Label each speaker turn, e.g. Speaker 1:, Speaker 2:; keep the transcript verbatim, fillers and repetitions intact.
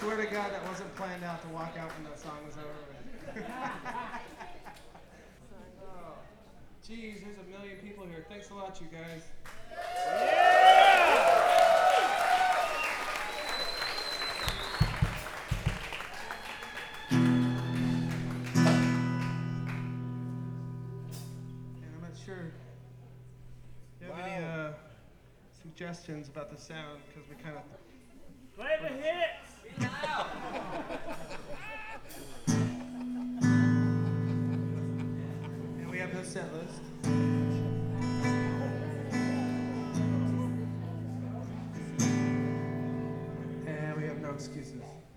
Speaker 1: swear to God that wasn't planned out to walk out when that song was over. Oh, geez, there's a million people here. Thanks a lot, you guys. Sure. Do you have wow. any uh, suggestions about the sound? Because we kind of
Speaker 2: play the hits.
Speaker 1: And we have no set list. And we have no excuses.